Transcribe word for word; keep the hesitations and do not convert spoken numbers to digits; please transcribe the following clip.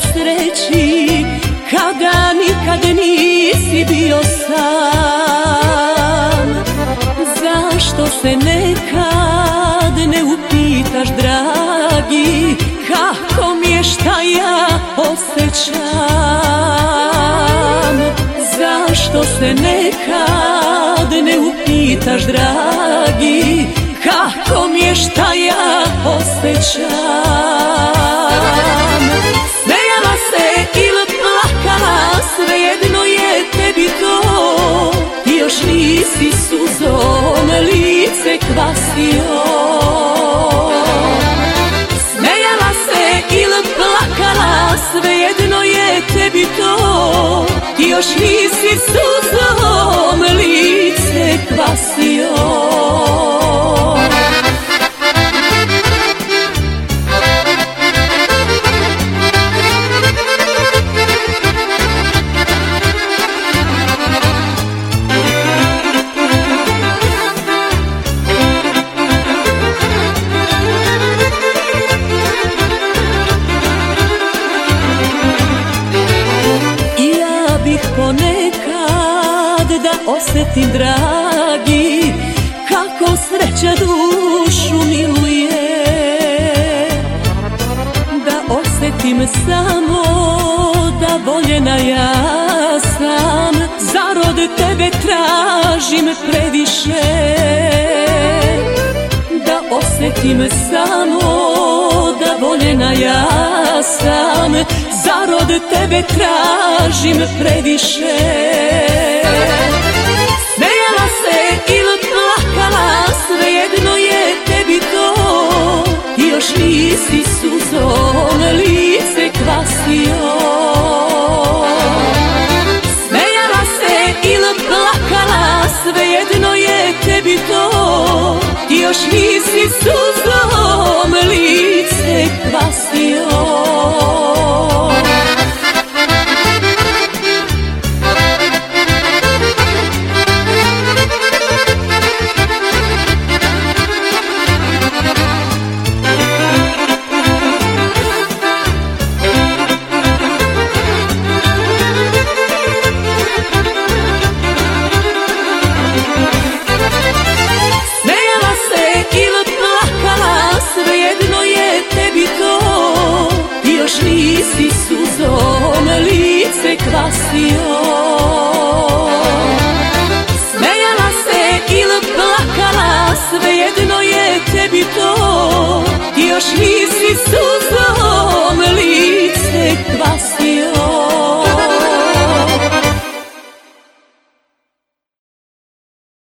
sreći kada nikad nisi bio sam? Zašto se nekad ne upitaš, dragi, kako mi je, šta ja osjećam? Zašto se nekad ne upitaš, dragi, kako mi je, šta ja osjećam? Smejala se ili plakala, svejedno je tebi to, ti još nisi suzom lice kvasio. Smejala se ili plakala, svejedno je tebi to, ti još nisi suzom lice kvasio. Ponekad da osjetim, dragi, kako sreća dušu miluje, da osjetim samo da voljena ja sam, zarod tebe tražim previše, da osjetim samo da voljena ja sam, zarod tebe tražim previše. Smejala se ili plakala, svejedno je tebi to, ti još nisi suzom lice kvasio. Smejala se ili plakala, svejedno je tebi to, ti još nisi suzom lice kvasio. Svejedno je tebi to, ti još nisi suzom lice kvasio.